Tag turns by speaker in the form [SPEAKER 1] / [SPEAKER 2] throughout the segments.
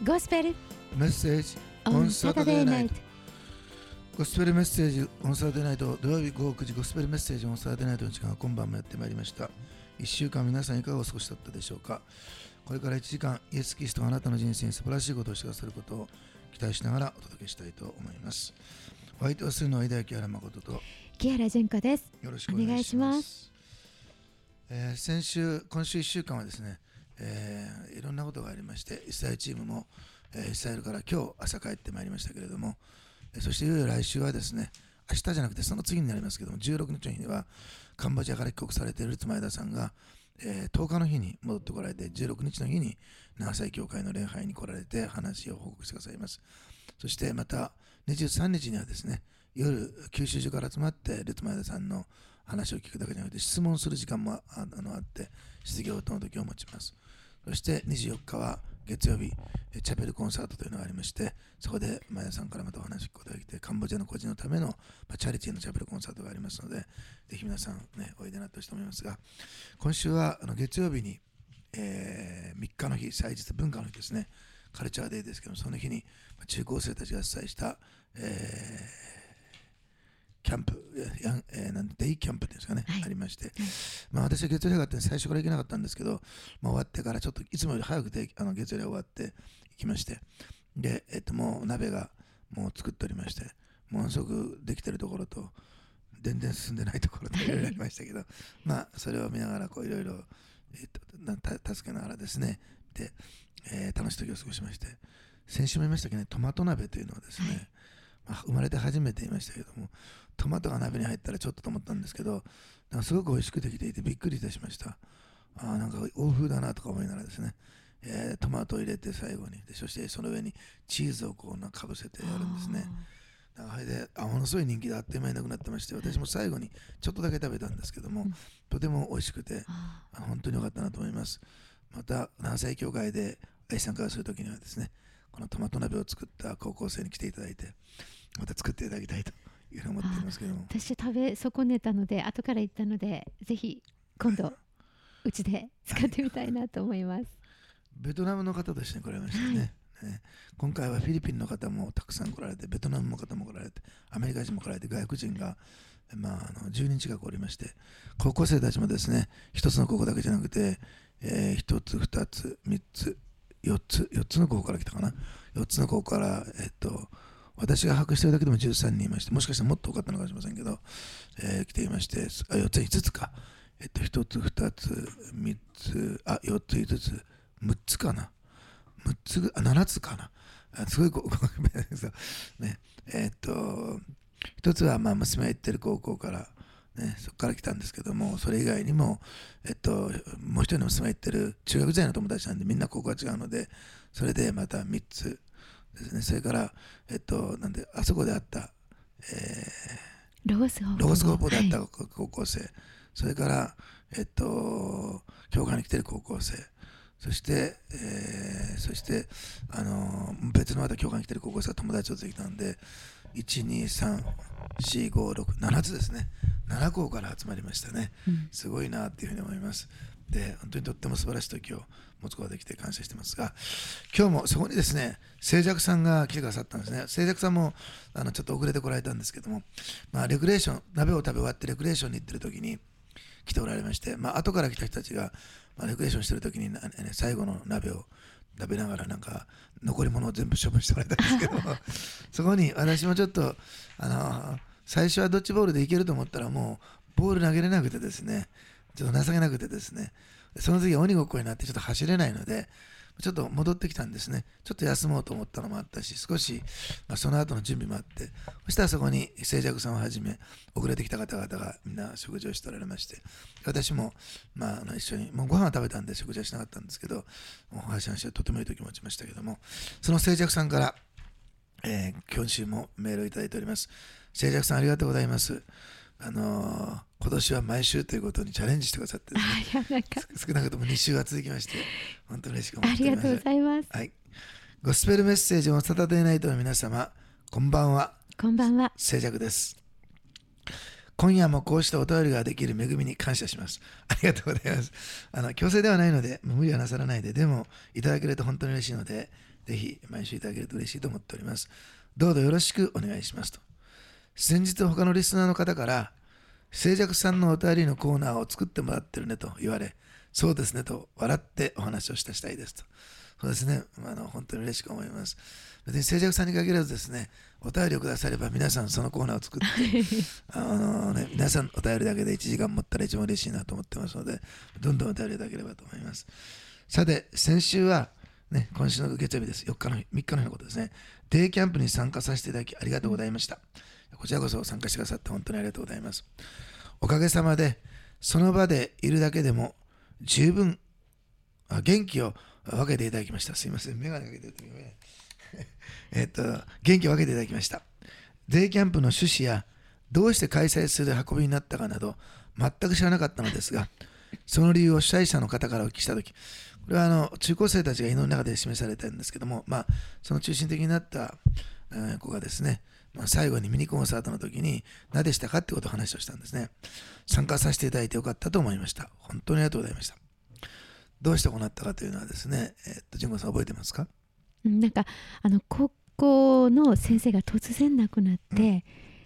[SPEAKER 1] ゴスペル
[SPEAKER 2] メッセージオ
[SPEAKER 1] オン
[SPEAKER 2] ンサタ
[SPEAKER 1] サタデー
[SPEAKER 2] デーナイト。
[SPEAKER 1] ナイト。
[SPEAKER 2] ゴスペルメッセージオンサタデーナイト、土曜日午後9時、ゴスペルメッセージオンサタデーナイトの時間が今晩もやってまいりました。1週間皆さんいかがお過ごしだったでしょうか。これから1時間、イエス・キリストがあなたの人生に素晴らしいことをしてくださることを期待しながらお届けしたいと思います。お相手をするのは井田木原誠と、
[SPEAKER 1] 木原純子です。
[SPEAKER 2] よろしくお願いし
[SPEAKER 1] お願いし
[SPEAKER 2] ます。今週1週間はですね、いろんなことがありまして、イスラエルチームも、イスラエルから今日朝帰ってまいりましたけれども、そしていよいよ来週はですね、明日じゃなくてその次になりますけども、16日の日にはカンボジアから帰国されているルツ前田さんが、10日の日に戻ってこられて、16日の日に長崎教会の礼拝に来られて話を報告してくださいます。そしてまた23日にはですね、夜九州中から集まってルツ前田さんの話を聞くだけじゃなくて質問する時間もあって質疑応答の時を持ちます。そして24日は月曜日チャペルコンサートというのがありまして、そこで前田さんからまたお話を聞くことができて、カンボジアの個人のためのチャリティーのチャペルコンサートがありますので、ぜひ皆さんねおいでになってほしいと思いますが、今週は月曜日に、3日の日、祭日文化の日ですね、カルチャーデーですけども、その日に中高生たちが主催した、キャンプ、デイキャンプですかね、ありまして、私は月曜日があって最初から行けなかったんですけど、終わってからちょっといつもより早く月曜日が終わって行きまして、で、もう鍋がもう作っておりまして、ものすごくできてるところと全然進んでないところといろいろありましたけどそれを見ながらこういろいろ助けながらですね、で、楽しい時を過ごしまして、先週も言いましたけどね、トマト鍋というのはですね、生まれて初めて言いましたけども、トマトが鍋に入ったらちょっとと思ったんですけど、なんかすごく美味しくできていてびっくりいたしました。なんか欧風だなとか思いながらですね、トマトを入れて最後に、そしてその上にチーズをこうなんかかぶせてやるんですね。それでものすごい人気であっという間になくなってまして、私も最後にちょっとだけ食べたんですけども、とても美味しくて本当に良かったなと思います。また長崎教会で愛参加するときにはですね、このトマト鍋を作った高校生に来ていただいて、また作っていただきたいというふうに思っていますけども、
[SPEAKER 1] 私食べ損ねたので後から行ったので、ぜひ今度うちで使ってみたいなと思います。
[SPEAKER 2] ベトナムの方として来られましたね。今回はフィリピンの方もたくさん来られて、ベトナムの方も来られて、アメリカ人も来られて、外国人が、10人近くおりまして、高校生たちもですね、一つの高校だけじゃなくて、一つ、二つ、三つ、四つの高校から来たかな。4つの高校から、私が把握しているだけでも13人いまして、もしかしたらもっと多かったのかもしれませんけど、来ていまして、4つ、5つか。1つ、2つ、3つ、4つ、5つ、6つかな。7つかな。すごいね。一つは娘が行ってる高校から、そこから来たんですけども、それ以外にも、もう一人の娘が行ってる中学時代の友達なんで、みんな高校が違うので、それでまた3つですね。それから、なんで、あそこであった、
[SPEAKER 1] ロゴス
[SPEAKER 2] 高校であった高校生、それから、教会に来てる高校生、そして、別のまた教会に来てる高校生が友達を連れてきたんで、1、2、3、4、5、6、7つですね。7校から集まりましたね。すごいなっていうふうに思います。で、本当にとっても素晴らしい時を持つことができて感謝してますが、今日もそこにですね、静寂さんが来てくださったんですね。静寂さんもちょっと遅れてこられたんですけども、レクレーション、鍋を食べ終わってレクレーションに行ってる時に来ておられまして、後から来た人たちが、レクレーションしてる時に、最後の鍋を食べながらなんか残り物を全部処分してもらったんですけどそこに私もちょっと最初はドッジボールでいけると思ったら、もうボール投げれなくてですね、ちょっと情けなくてですね、その次鬼ごっこになってちょっと走れないので、ちょっと戻ってきたんですね。ちょっと休もうと思ったのもあったし、少し、その後の準備もあって、そしたらそこに静寂さんをはじめ遅れてきた方々がみんな食事をしておられまして、私も、一緒にもうご飯は食べたんで食事はしなかったんですけど、お話はとてもいい時持ちましたけども、その静寂さんから、今週もメールをいただいております。静寂さんありがとうございます。今年は毎週ということにチャレンジしてくださってですね、少なくとも2週は続きまして、本当に嬉しく思っております。
[SPEAKER 1] ありがとうございます。
[SPEAKER 2] はい。ゴスペルメッセージをサタデーナイトの皆様、こんばんは。
[SPEAKER 1] こんばんは。
[SPEAKER 2] 静寂です。今夜もこうしたお便りができる恵みに感謝します。ありがとうございます。強制ではないので、無理はなさらないで、でもいただけると本当に嬉しいので、 ぜひ毎週いただけると嬉しいと思っております。どうぞよろしくお願いしますと。先日他のリスナーの方から静寂さんのお便りのコーナーを作ってもらってるねと言われ、そうですねと笑ってお話をしたいですと。そうですね、本当に嬉しく思います。別に静寂さんに限らずですね、お便りをくだされば皆さんそのコーナーを作って皆さんお便りだけで1時間持ったら一番嬉しいなと思ってますので、どんどんお便りいただければと思います。さて、先週は、ね、今週の月曜日です。3日の日のことですね。デイキャンプに参加させていただきありがとうございました。こちらこそ参加してくださって本当にありがとうございます。おかげさまで、その場でいるだけでも十分元気を分けていただきました。すいません、メガネかけてるとき元気を分けていただきました。デイキャンプの趣旨やどうして開催する運びになったかなど全く知らなかったのですが、その理由を主催者の方からお聞きしたとき、これは中高生たちが祈りの中で示されたんですけども、その中心的になった子がですね、最後にミニコンサートの時に何でしたかってことを話をしたんですね。参加させていただいてよかったと思いました。本当にありがとうございました。どうしてこうなったかというのはですね、純子さん覚えてますか？
[SPEAKER 1] なんか高校の先生が突然亡くなって、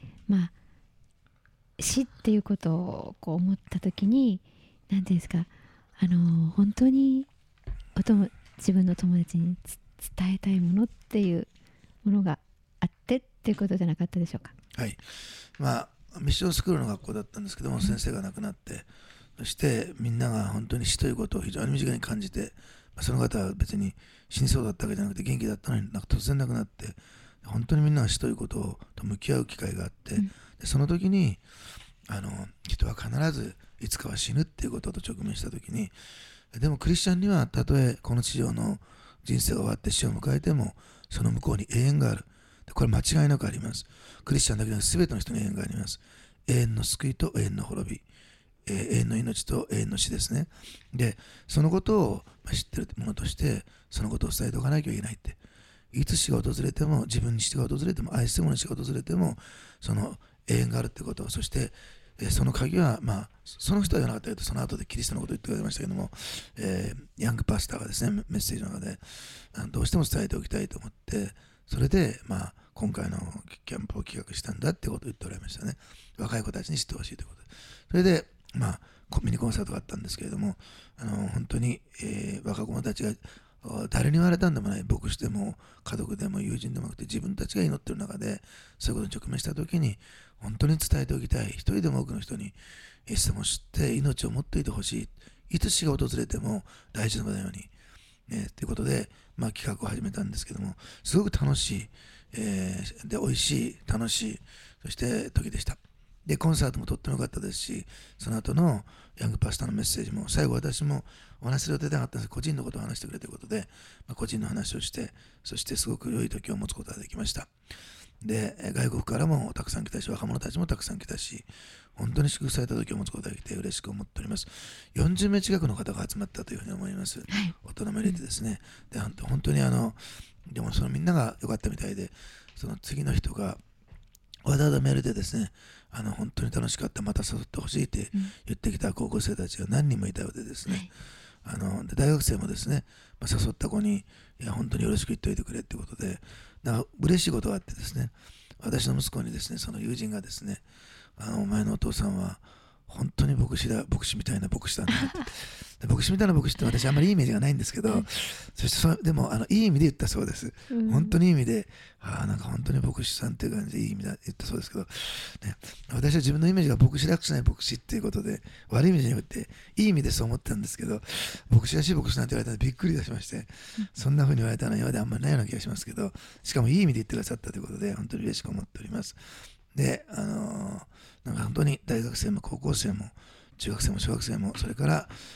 [SPEAKER 1] 死っていうことをこう思った時に、何ていうんですか、本当に自分の友達に伝えたいものっていうものがあってっていうことじゃなかったでしょうか。
[SPEAKER 2] はい。ミッションスクールの学校だったんですけども、先生が亡くなって、そしてみんなが本当に死ということを非常に身近に感じて、その方は別に死にそうだったわけじゃなくて元気だったのに突然亡くなって、本当にみんなが死ということと向き合う機会があって、でその時に人は必ずいつかは死ぬっていうことと直面した時に、でもクリスチャンにはたとえこの地上の人生が終わって死を迎えてもその向こうに永遠がある。これ間違いなくあります。クリスチャンだけでなく全ての人に永遠があります。永遠の救いと永遠の滅び、永遠の命と永遠の死ですね。で、そのことを知っているものとしてそのことを伝えておかなきゃいけないって。いつ死が訪れても、自分に死が訪れても、愛する者に死が訪れても、その永遠があるってこと、そしてその鍵は、その人は言わなかったけど、その後でキリストのことを言ってくれましたけども、ヤングパスターがですね、メッセージの中で、どうしても伝えておきたいと思って、それで、今回のキャンプを企画したんだってことを言っておられましたね。若い子たちに知ってほしいということで。それで、ミニコンサートがあったんですけれども、本当に、若者たちが、誰に言われたんでもない、牧師でも家族でも友人でもなくて自分たちが祈っている中でそういうことに直面したときに本当に伝えておきたい。一人でも多くの人にイエス様を知って命を持っていてほしい。いつ死が訪れても大丈夫なように、ということで、企画を始めたんですけども、すごく楽しい、で美味しい、楽しい、そして時でした。で、コンサートもとっても良かったですし、その後のヤングパスターのメッセージも、最後私もお話し予定なかったんですけど、個人のことを話してくれということで、個人の話をして、そしてすごく良い時を持つことができました。で、外国からもたくさん来たし、若者たちもたくさん来たし、本当に祝福された時を持つことができて嬉しく思っております。40名近くの方が集まったというふうに思います。大人も入れてですね。で、本当にでもそのみんなが良かったみたいで、その次の人が、わざわざメールでですね、本当に楽しかった、また誘ってほしいって言ってきた高校生たちが何人もいたようでですね、で大学生もですね、誘った子に、いや、本当によろしく言っておいてくれってことで、嬉しいことがあってですね、私の息子にですね、その友人がですね、お前のお父さんは本当に牧師みたいな牧師だなって牧師みたいな牧師って私あんまりいいイメージがないんですけど、そしてでもいい意味で言ったそうです。本当にいい意味で、なんか本当に牧師さんっていう感じでいい意味で言ったそうですけど、ね、私は自分のイメージが牧師らしくない牧師っていうことで、悪い意味じゃなくていい意味でそう思ってたんですけど、牧師らしい牧師なんて言われたらびっくりいたしまして、そんな風に言われたのは今まであんまりないような気がしますけど、しかもいい意味で言ってくださったということで本当に嬉しく思っております。で、なんか本当に大学生も高校生も中学生も小学生も、それから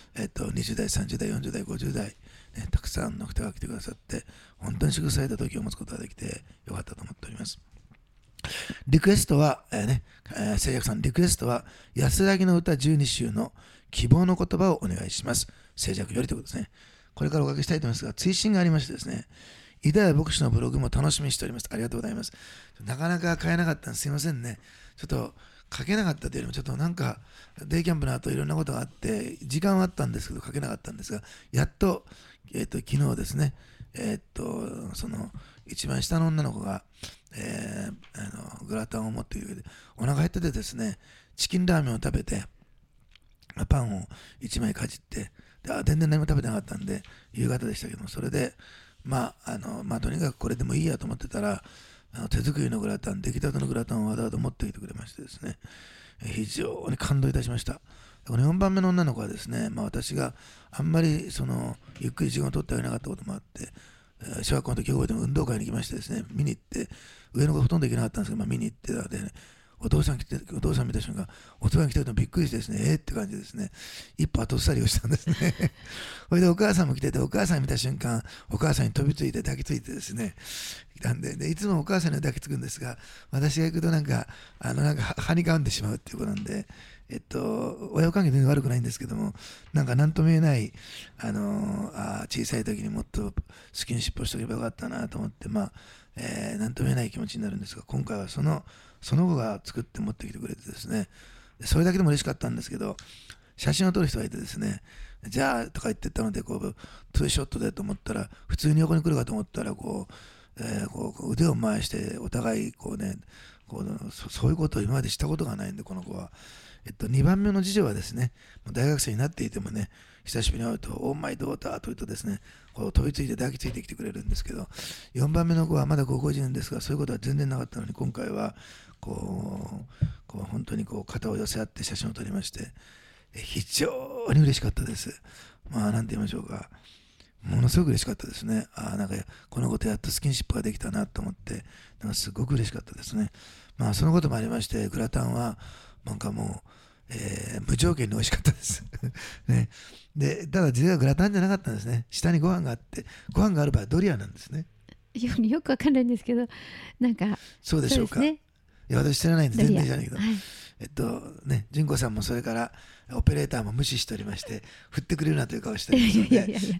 [SPEAKER 2] 、20代、30代、40代、50代、たくさんの人が来てくださって、本当に祝福された時を持つことができてよかったと思っております。リクエストは、聖約さん、リクエストは安らぎの歌12首の希望の言葉をお願いします。聖約よりということですね。これからおかけしたいと思いますが、追伸がありましてですね、イダヤ牧師のブログも楽しみにしております。ありがとうございます。なかなか買えなかったんです。すいませんね。ちょっと書けなかったというよりも、ちょっとなんかデイキャンプの後いろんなことがあって時間はあったんですけど書けなかったんですが、やっと、昨日ですね、 その一番下の女の子が、グラタンを持っている上でお腹減っててですね、チキンラーメンを食べてパンを1枚かじって、で全然何も食べてなかったんで、夕方でしたけども、それでとにかくこれでもいいやと思ってたら、手作りのグラタン、出来たてのグラタンをわざわざ持ってきてくれましてですね、非常に感動いたしました。この4番目の女の子はですね、私があんまりゆっくり時間を取ってあげなかったこともあって、小学校の時覚えても運動会に行きましてですね、見に行って、上の子ほとんど行けなかったんですけど、見に行ってたので、ね、お父さん見た瞬間、お父さん来てるとびっくりしてですね、って感じですね、一歩後ずさりをしたんですね。それでお母さんも来てて、お母さん見た瞬間、お母さんに飛びついて抱きついてですね、来たんで、いつもお母さんに抱きつくんですが、私が行くとはにかんでしまうっていうことなんで、親子関係全然悪くないんですけども、なんとも言えない、小さい時にもっとスキンシップをしておけばよかったなと思って、なんとも言えない気持ちになるんですが、今回はその子が作って持ってきてくれてですね、それだけでも嬉しかったんですけど、写真を撮る人がいてですね、じゃあとか言ってたので、ツーショットでと思ったら、普通に横に来るかと思ったら、腕を回してお互いそういうことを今までしたことがないんで、この子は。2番目の次女はですね、大学生になっていてもね、久しぶりに会うと、オーマイドーターと言うとですね、飛びついて抱きついてきてくれるんですけど、4番目の子はまだ高校1年ですが、そういうことは全然なかったのに、今回は、本当に肩を寄せ合って写真を撮りまして、非常に嬉しかったです。なんて言いましょうか。ものすごく嬉しかったですね。この子とやっとスキンシップができたなと思って、すごく嬉しかったですね。そのこともありまして、グラタンは、無条件に美味しかったです。ね。で、ただ実はグラタンじゃなかったんですね。下にご飯があって、ご飯がある場合はドリアなんですね。
[SPEAKER 1] よくわかんないんですけど、
[SPEAKER 2] そうでしょうか。いや、私知らないんで全然知らないけど、純子さんもそれからオペレーターも無視しておりまして、振ってくれるなという顔しておりますの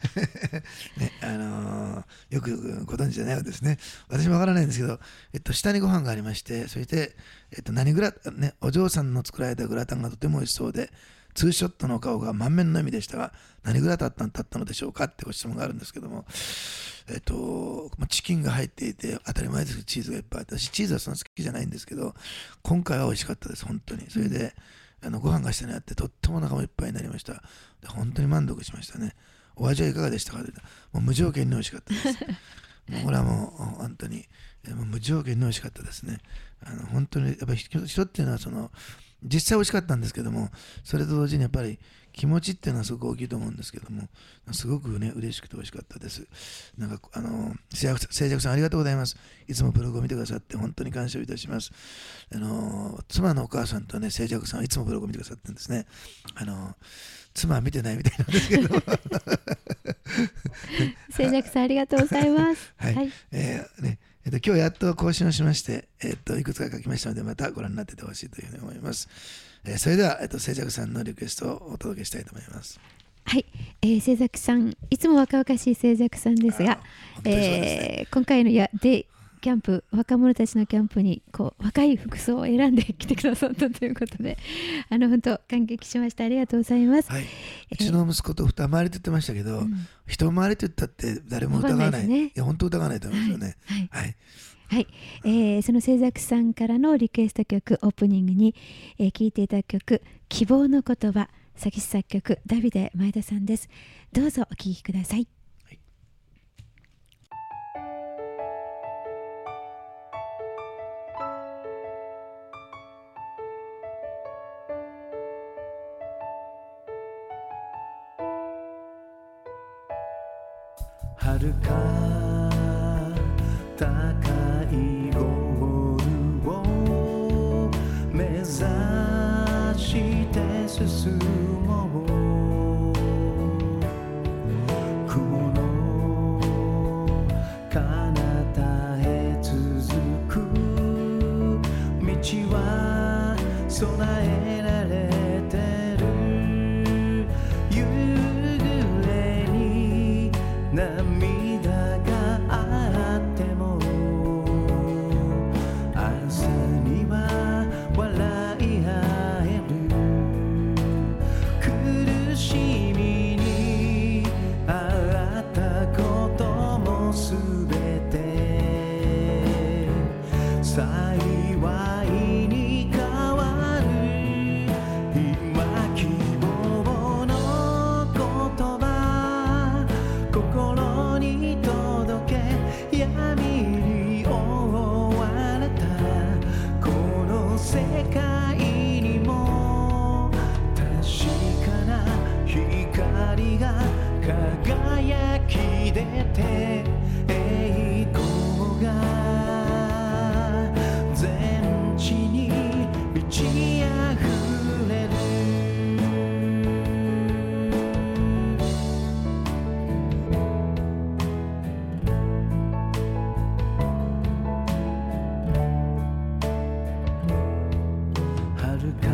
[SPEAKER 2] で、よくご存知じゃないようですね。私もわからないんですけど、下にご飯がありまして、そして、お嬢さんの作られたグラタンがとても美味しそうで、ツーショットの顔が満面の笑みでしたが、何グラタンだったのでしょうかってご質問があるんですけども、チキンが入っていて当たり前ですけど、チーズがいっぱいあって、私チーズはそんな好きじゃないんですけど、今回は美味しかったです、本当に。それで、ご飯が下にあって、とってもお腹もいっぱいになりました。で、本当に満足しましたね。お味はいかがでしたかと言ったら、もう無条件に美味しかったです。これはもう本当に、無条件に美味しかったですね。本当に、やっぱり人っていうのは実際美味しかったんですけども、それと同時にやっぱり気持ちっていうのはすごく大きいと思うんですけども、すごくね、嬉しくて美味しかったです。静寂さんありがとうございます。いつもブログを見てくださって本当に感謝をいたします。妻のお母さんとね、静寂さんはいつもブログを見てくださってるんですね。妻は見てないみたいなんですけど。
[SPEAKER 1] 静寂さんありがとうございます。
[SPEAKER 2] はい。今日やっと更新をしまして、いくつか書きましたので、またご覧になっててほしいというふうに思います。それでは、静寂さんのリクエストをお届けしたいと思います。
[SPEAKER 1] はい、静寂さん、いつも若々しい静寂さんですが、今回のキャンプ、若者たちのキャンプに若い服装を選んできてくださったということで、本当感激しました。ありがとうございます。
[SPEAKER 2] はい、うちの息子と二回りと言ってましたけど、一回りと言ったって誰も疑わない。いや本当疑わないと思いますよね。
[SPEAKER 1] はい、その静寂さんからのリクエスト曲オープニングに、聴いていた曲「希望の言葉」、作詞作曲ダビデ前田さんです。どうぞお聴きください。
[SPEAKER 3] 遥か高いゴールを目指して進もう。雲の彼方へ続く道は備えられてる。夕暮れに涙があっても朝には笑い合える。 今希望の言葉心に届け闇に覆われたこの世界にも確かな光が輝き出て栄光が全地に満ち溢れる遥か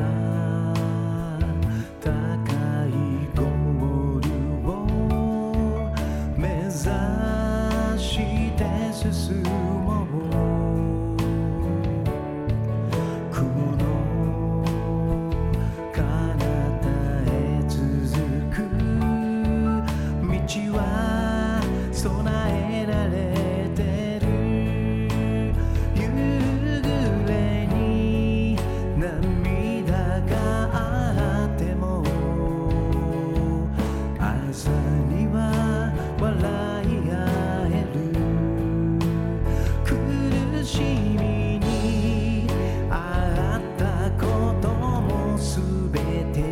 [SPEAKER 3] 高いゴールを目指して進もう雲の彼方へ続く道は備えられてる夕暮れに涙があっても朝には笑い合える苦しみにあったこともすべて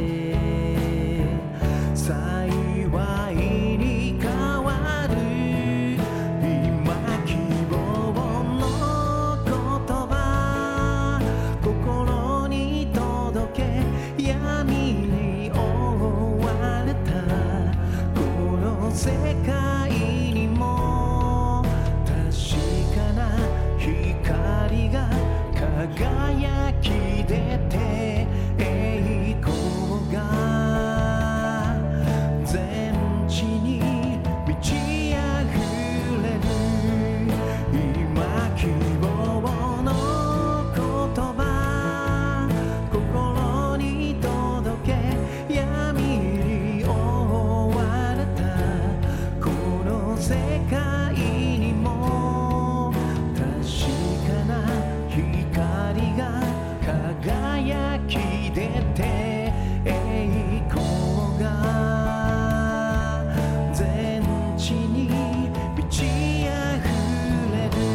[SPEAKER 3] 幸いに変わる今希望の言葉心に届け闇に覆われたこの世界にも確かな光が輝き出て栄光が全地に満ち溢れる今希望の言葉心に届け闇に覆われたこの世界にも確かな光が輝き出て栄光が全地に満ち溢れる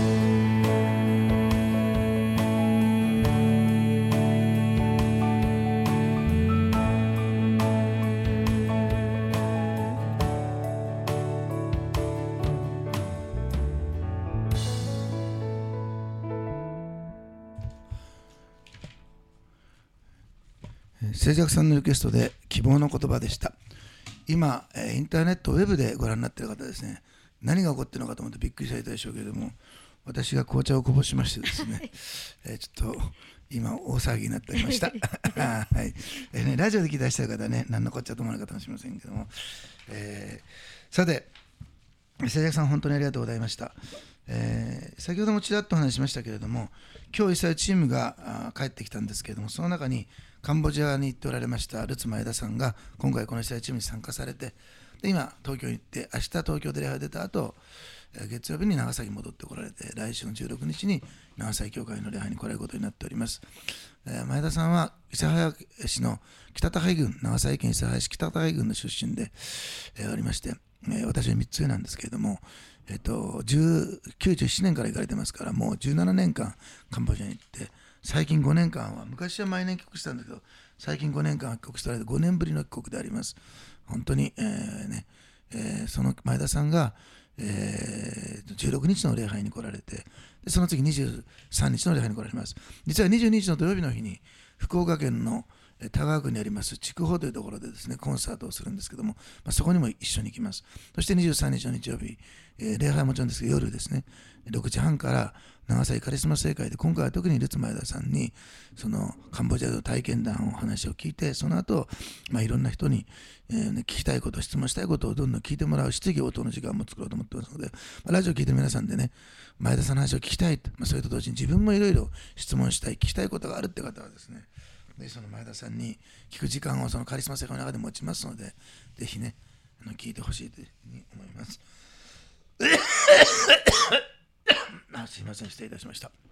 [SPEAKER 2] 静寂さんのリクエストで希望の言葉でした。今インターネットウェブでご覧になっている方ですね、何が起こっているのかと思ってびっくりされたでしょうけれども、私が紅茶をこぼしましてですねちょっと今大騒ぎになっておりましたはいラジオで聞いてらっしゃる方はね、何のこっちゃと思わないかもしれませんけども、さて静寂さん本当にありがとうございました。先ほどもちらっとお話ししましたけれども、今日イスラエルチームが帰ってきたんですけれども、その中にカンボジアに行っておられましたルツ前田さんが今回このイスラエルチームに参加されて、で今東京に行って、明日東京で礼拝出た後月曜日に長崎に戻ってこられて、来週の16日に長崎教会の礼拝に来られることになっております。前田さんは諫早市の北高井郡、長崎県諫早市北高井郡の出身で、ありまして、私は3つ上なんですけれども、97年から行かれてますから、もう17年間カンボジアに行って、最近5年間は、昔は毎年帰国したんだけど、最近5年間は帰国しておられて5年ぶりの帰国であります。本当に、その前田さんが、16日の礼拝に来られて、でその次23日の礼拝に来られます。実は22日の土曜日の日に福岡県の田川区にあります筑豊というところでですねコンサートをするんですけども、そこにも一緒に行きます。そして23日の日曜日、礼拝はもちろんですけど夜ですね6時半から長崎カリスマ聖会で、今回は特にルツ前田さんにそのカンボジアの体験談お話を聞いて、その後、いろんな人に、聞きたいこと、質問したいことをどんどん聞いてもらう質疑応答の時間も作ろうと思ってますので、ラジオを聞いてる皆さんでね、前田さんの話を聞きたい、それと同時に自分もいろいろ質問したい、聞きたいことがあるって方はですね、でその前田さんに聞く時間をそのカリスマ聖会の中で持ちますので、ぜひね聞いてほしいというふうに思いますすいません、失礼いたしました。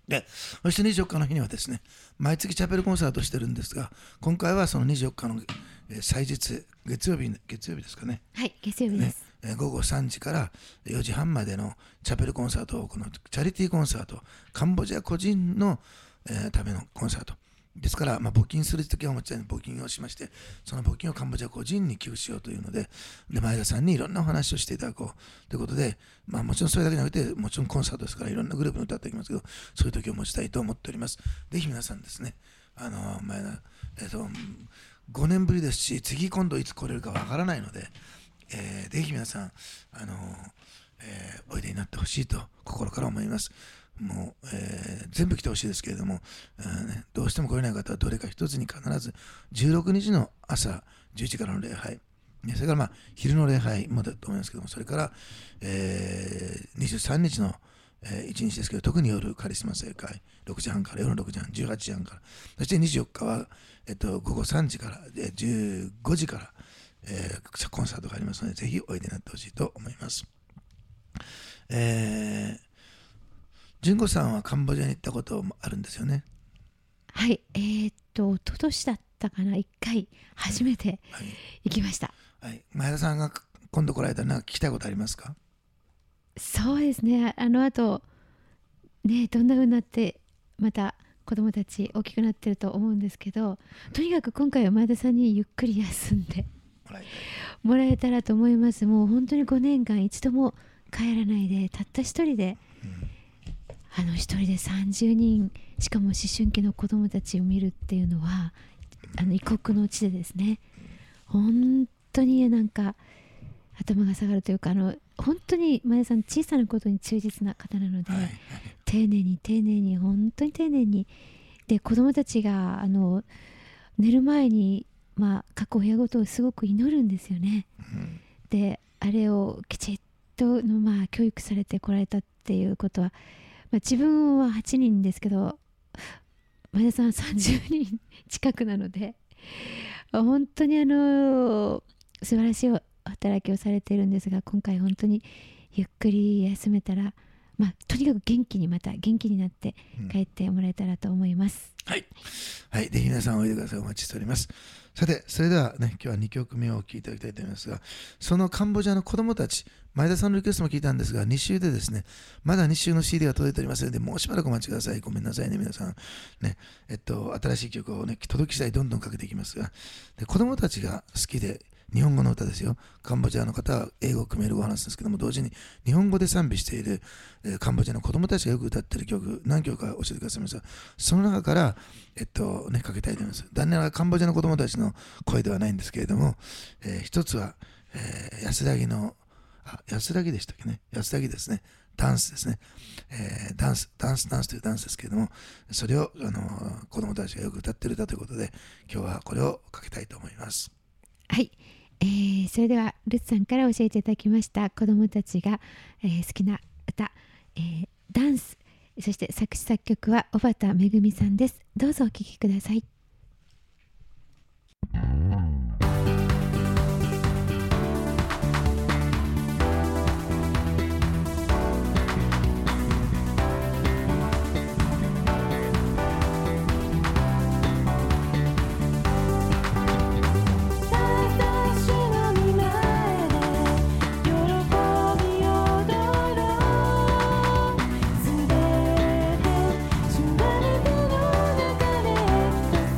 [SPEAKER 2] でそして24日の日にはですね、毎月チャペルコンサートをしてるんですが、今回はその24日の祭日、月曜日ですかね。
[SPEAKER 1] はい、月曜日です。
[SPEAKER 2] 午後3時から4時半までのチャペルコンサートを、このチャリティーコンサート、カンボジア個人の、ためのコンサート。ですから、募金するときはもちろん募金をしまして、その募金をカンボジア個人に寄付しようというので、前田さんにいろんなお話をしていただこうということで、もちろんそれだけじゃなくて、もちろんコンサートですから、いろんなグループに歌っていきますけど、そういう時を持ちたいと思っております。ぜひ皆さんですね、前田、5年ぶりですし、次今度いつ来れるかわからないので、ぜひ皆さん、おいでになってほしいと心から思います。もう、全部来てほしいですけれども、どうしても来れない方はどれか一つに必ず16日の朝11時からの礼拝、それから昼の礼拝もだと思いますけども、それから、23日の1日ですけど、特に夜カリスマ聖会6時半から、夜の6時半、18時半から、そして24日は、午後3時から15時から、コンサートがありますので、ぜひおいでになってほしいと思います。純子さんはカンボジアに行ったこともあるんですよね。
[SPEAKER 1] はい、一昨年だったかな、1回初めて行きました。
[SPEAKER 2] はい、前田さんが今度来られたら何か聞きたいことありますか？
[SPEAKER 1] そうですね、あの後ね、どんな風になってまた子供たち大きくなってると思うんですけど、とにかく今回は前田さんにゆっくり休んでもらえたらと思います。もう本当に5年間一度も帰らないで、たった一人で、一人で30人、しかも思春期の子供たちを見るっていうのは、異国の地でですね、本当になんか頭が下がるというか、本当に前田さん小さなことに忠実な方なので、丁寧に本当に丁寧に、で子供たちが寝る前に各お部屋ごとをすごく祈るんですよね。であれをきちっと教育されてこられたっていうことは、自分は8人ですけど、前田さんは30人近くなので、本当に素晴らしい働きをされているんですが、今回本当にゆっくり休めたら、とにかく元気になって帰ってもらえたらと思います。
[SPEAKER 2] はい、はい、ぜひ皆さんおいでください。お待ちしております。さて、それではね、今日は2曲目を聴いていただきたいと思いますが、そのカンボジアの子供たち、前田さんのリクエストも聞いたんですが、2週でですね、まだ2週の CD が届いておりますので、もうしばらくお待ちください。ごめんなさいね、皆さん。ね、新しい曲をね、届き次第どんどんかけていきますが、で子供たちが好きで、日本語の歌ですよ。カンボジアの方は英語、クメール語を話すんですけども、同時に日本語で賛美している、カンボジアの子供たちがよく歌っている曲、何曲か教えてくださいました。その中から、かけたいと思います。残念ながらカンボジアの子供たちの声ではないんですけれども、一つは、安らぎでしたっけね。安らぎですね。ダンスですね。ダンスというダンスですけれども、それを子供たちがよく歌っている歌ということで、今日はこれをかけたいと思います。
[SPEAKER 1] はい、それではルツさんから教えていただきました子どもたちが、好きな歌、ダンス、そして作詞作曲は小畑めぐみさんです。どうぞお聴きください。
[SPEAKER 4] 「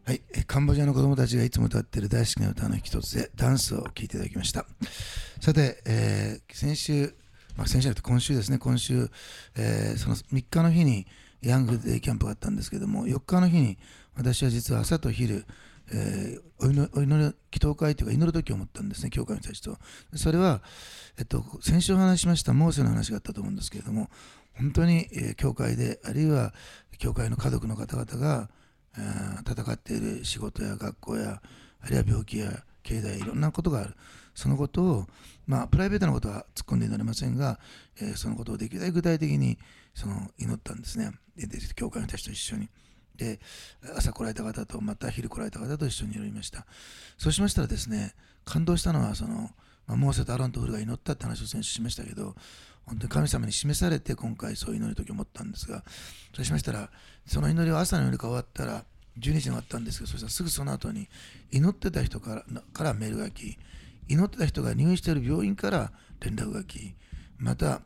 [SPEAKER 2] はい、カンボジアの子供たちがいつも歌っている大好きな歌の一つでダンスを聴いていただきました。さて、先週じゃなくて今週ですね、今週、その3日の日にヤングデイキャンプがあったんですけども、4日の日に私は実は朝と昼、お祈り祈祷会というか祈る時を思ったんですね、教会の人たちと。それは、先週お話ししましたモーセの話があったと思うんですけれども、本当に、教会であるいは教会の家族の方々が戦っている仕事や学校やあるいは病気や経済いろんなことがある。そのことを、プライベートなことは突っ込んでになりませんが、そのことをできるだけ具体的に祈ったんですね。で教会の人たちと一緒に。で、朝来られた方とまた昼来られた方と一緒に祈りました。そうしましたらですね、感動したのはモーセとアロンとフルが祈ったって話を先週しましたけど、本当に神様に示されて今回そういう祈る時を思ったんですが、そうしましたらその祈りは朝の祈りが終わったら12時に終わったんですけど、そしたらすぐその後に祈ってた人からメールが来、祈ってた人が入院している病院から連絡が来、また、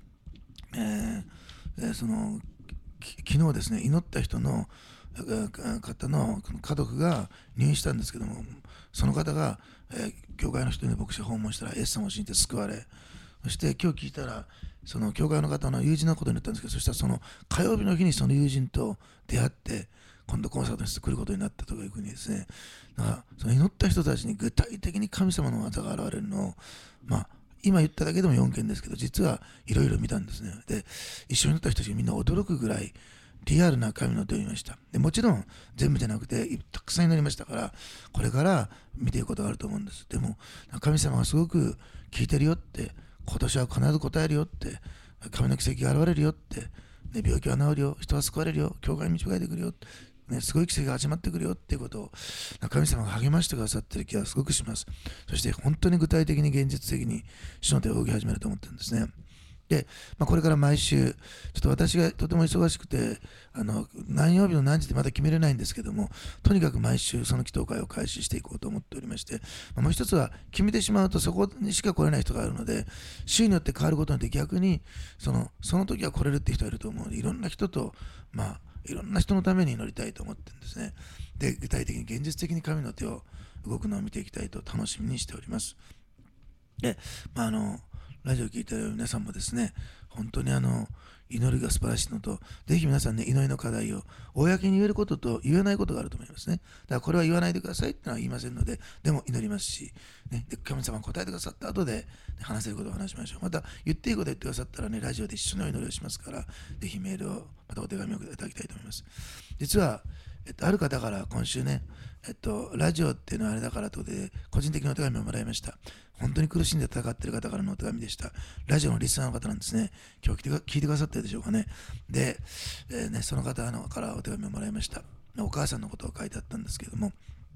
[SPEAKER 2] 昨日ですね、祈った人の方の家族が入院したんですけども、その方が、教会の人に牧師を訪問したらイエス様を信じて救われ、そして今日聞いたらその教会の方の友人のことになったんですけど、そしたらその火曜日の日にその友人と出会って今度コンサートにして来ることになったというふうにですね、だからその祈った人たちに具体的に神様の技が現れるのを、今言っただけでも4件ですけど、実はいろいろ見たんですね。で、一緒に祈った人たちがみんな驚くぐらいリアルな神の手を見ました。でもちろん全部じゃなくてたくさん祈りましたから、これから見ていくことがあると思うんです。でも神様がすごく聞いてるよって、今年は必ず答えるよって、神の奇跡が現れるよって、病気は治るよ、人は救われるよ、教会に導かれてくるよ、すごい奇跡が始まってくるよっていうことを神様が励ましてくださっている気がすごくします。そして本当に具体的に現実的に主の手を動き始めると思ってるんですね。で、これから毎週、ちょっと私がとても忙しくて、何曜日の何時でまだ決めれないんですけども、とにかく毎週その祈祷会を開始していこうと思っておりまして、もう一つは決めてしまうとそこにしか来れない人があるので、週によって変わることによって逆にその時は来れるって人がいると思うので、いろんな人と、いろんな人のために祈りたいと思ってるんですね。で、具体的に現実的に神の手を動くのを見ていきたいと楽しみにしております。で、ラジオを聞いている皆さんもですね、本当に祈りが素晴らしいのと、ぜひ皆さんね、祈りの課題を公に言えることと言えないことがあると思いますね。だからこれは言わないでくださいってのは言いませんので、でも祈りますし、で神様が答えてくださった後で、話せることを話しましょう。また言っていいことを言ってくださったらね、ラジオで一緒にお祈りをしますから、ぜひメールを、またお手紙をいただきたいと思います。実は、ある方から今週ね、ラジオっていうのはあれだからということで、個人的なお手紙をもらいました。本当に苦しんで戦っている方からのお手紙でした。ラジオのリスナーの方なんですね。今日聞いてくださってるでしょうかね。で、その方からお手紙をもらいました。お母さんのことが書いてあったんですけども、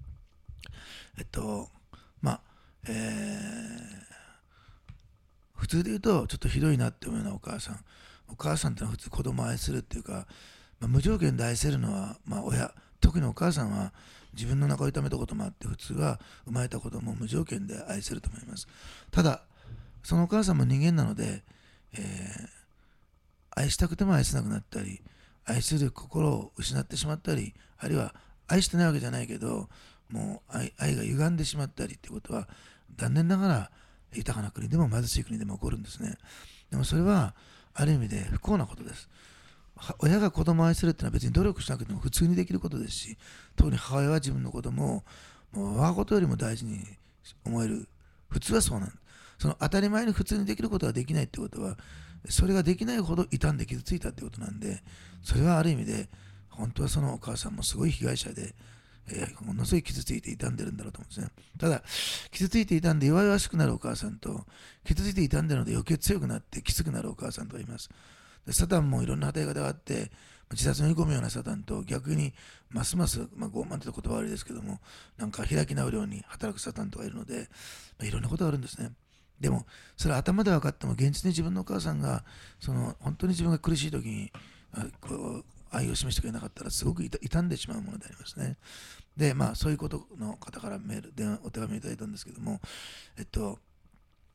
[SPEAKER 2] 普通で言うとちょっとひどいなって思うようなお母さんってのは普通子供を愛するっていうか、無条件で愛せるのは、親、特にお母さんは自分の中を痛めたこともあって、普通は生まれた子供を無条件で愛せると思います。ただそのお母さんも人間なので、愛したくても愛せなくなったり、愛する心を失ってしまったり、あるいは愛してないわけじゃないけどもう愛が歪んでしまったりってことは、残念ながら豊かな国でも貧しい国でも起こるんですね。でもそれはある意味で不幸なことです。親が子供を愛するっていうのは別に努力しなくても普通にできることですし、特に母親は自分の子供をもう我がことよりも大事に思える。普通はそうなんです。その当たり前に普通にできることができないってことは、それができないほど傷んで傷ついたってことなんで、それはある意味で本当はそのお母さんもすごい被害者で、ものすごい傷ついて傷んでるんだろうと思うんですね。ただ傷ついて傷んで弱々しくなるお母さんと、傷ついて傷んでるので余計強くなってきつくなるお母さんといます。サタンもいろんな働き方があって、自殺に追い込むようなサタンと、逆にますます、傲慢という言葉は悪いですけども、なんか開き直るように働くサタンとかいるので、いろんなことがあるんですね。でもそれは頭で分かっても、現実に自分のお母さんが本当に自分が苦しい時に愛を示してくれなかったら、すごく傷んでしまうものでありますね。で、そういうことの方からメールでお手紙をいただいたんですけども、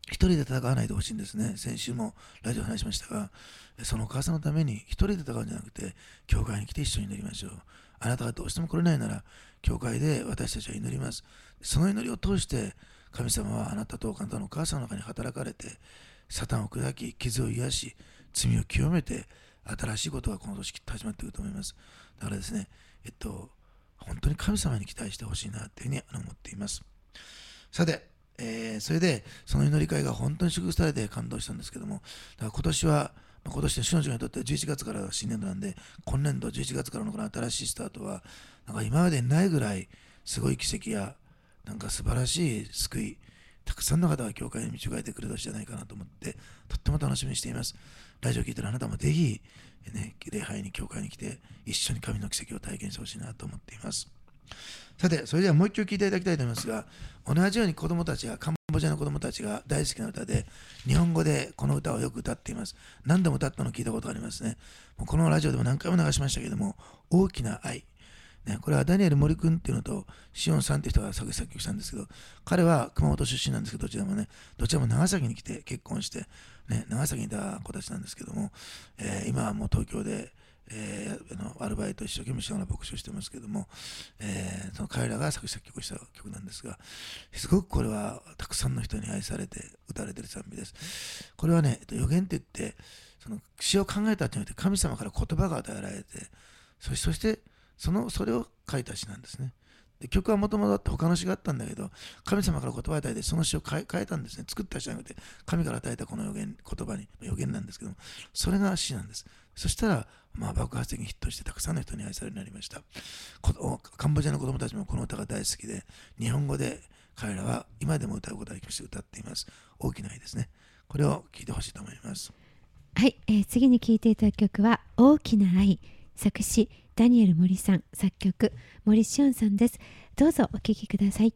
[SPEAKER 2] 一人で戦わないでほしいんですね。先週もラジオで話しましたが、そのお母さんのために一人で戦うんじゃなくて、教会に来て一緒に祈りましょう。あなたがどうしても来れないなら、教会で私たちは祈ります。その祈りを通して、神様はあなたとあなたのお母さんの中に働かれて、サタンを砕き、傷を癒し、罪を清めて、新しいことがこの年きっと始まっていくと思います。だからですね、本当に神様に期待してほしいなというふうに思っています。さて、それでその祈り会が本当に祝福されて感動したんですけども、だから今年は、今年の主の時にとっては11月からが新年度なんで、今年度11月からのこの新しいスタートは、なんか今までにないぐらいすごい奇跡や、なんか素晴らしい救い、たくさんの方が教会に導かれてくる年じゃないかなと思って、とっても楽しみにしています。ラジオを聞いてるあなたもぜひ、礼拝に教会に来て、一緒に神の奇跡を体験してほしいなと思っています。さて、それではもう一曲聴いていただきたいと思いますが、同じように子供たちが、カンボジアの子供たちが大好きな歌で、日本語でこの歌をよく歌っています。何度も歌ったのを聞いたことがありますね。もうこのラジオでも何回も流しましたけれども、大きな愛。これはダニエル森君っていうのとシオンさんっていう人が作曲したんですけど、彼は熊本出身なんですけど、どちらも長崎に来て結婚して、長崎にいた子たちなんですけども、今はもう東京で、アルバイト一生懸命しながら牧師をしてますけども、その彼らが作曲した曲なんですが、すごくこれはたくさんの人に愛されて歌われている賛美です。これはね、予言って言って、その詩を考えたというので神様から言葉が与えられて、そしてそれを書いた詩なんですね。で曲はもともとあって他の詩があったんだけど、神様から言葉を与えてその詩を変えたんですね。作った詩じゃなくて、神から与えたこの言葉に、予言なんですけども、それが詩なんです。そしたら、爆発的にヒットしてたくさんの人に愛されるようになりました。カンボジアの子供たちもこの歌が大好きで、日本語で彼らは今でも歌うことができまして歌っています。大きな愛ですね。これを聴いてほしいと思います。
[SPEAKER 1] はい、次に聴いていただく曲は大きな愛、作詞ダニエル森さん、作曲森しおんさんです。どうぞお聴きください。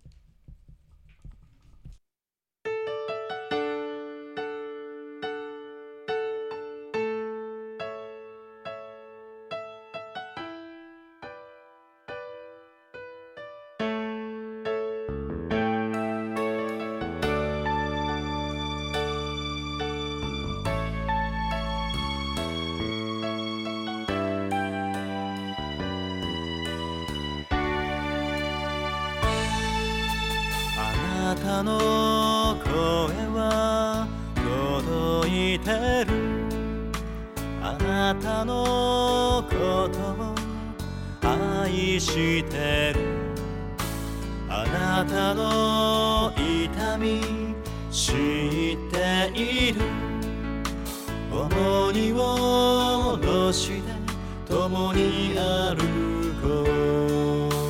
[SPEAKER 3] あなたの声は届いてる、あなたのことを愛してる、あなたの痛み知っている、重荷を下ろして共に歩こう。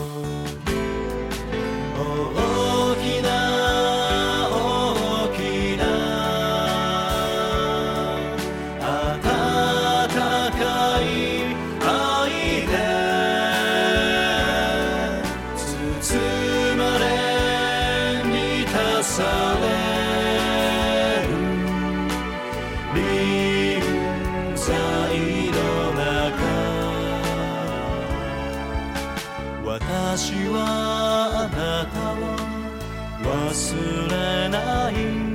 [SPEAKER 3] 私はあなたを忘れない、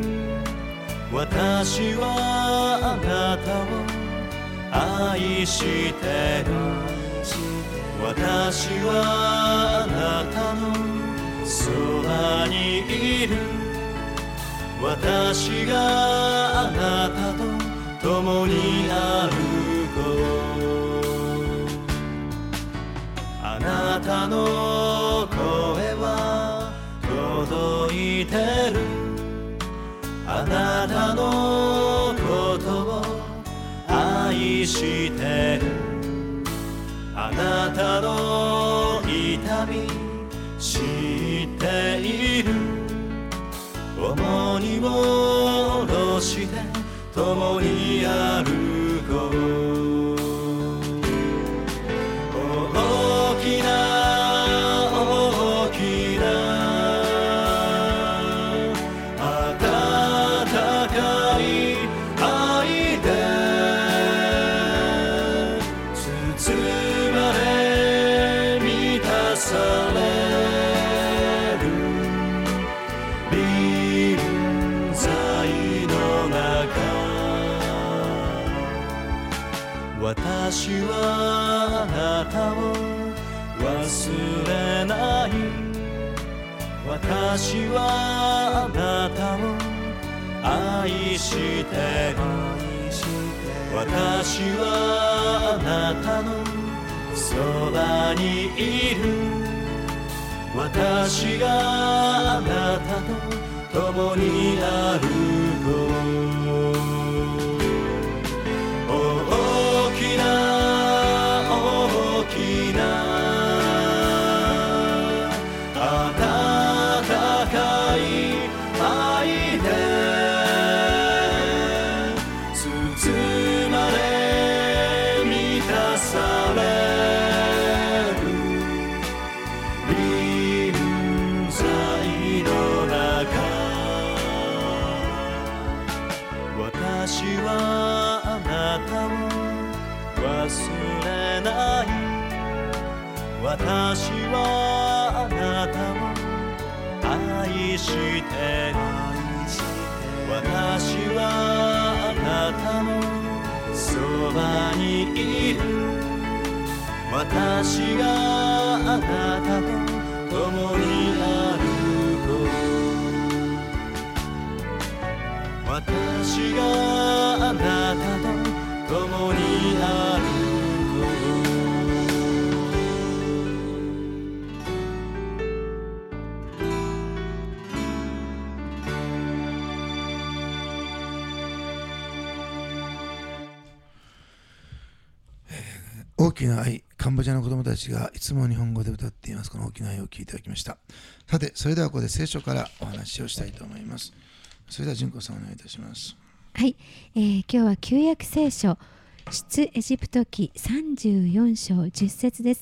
[SPEAKER 3] 私はあなたを愛してる、私はあなたのそばにいる、私があなたと共に歩こう。あなたの声は届いてる、あなたのことを愛してる、あなたの痛み知っている、重荷を下ろして共に歩こう。大きな大きな温かい愛で包まれ満たされる臨在私はあなたを愛してる。私はあなたのそばにいる。私があなたと共に歩こう。大きな大きな温かい愛で包まれ満たされる臨在の中。私はあなたを忘れない。私はあなたを愛してる。私はあなたのそばにいる。私があなたと共に歩こう。私があなたと共に歩こう。
[SPEAKER 2] 大きな愛、カンボジアの子供たちがいつも日本語で歌っています。この大きな愛を聞いていただきました。さて、それではここで聖書からお話をしたいと思います。それでは純子さんお願いいたします。
[SPEAKER 1] はい、今日は旧約聖書出エジプト記34章10節です。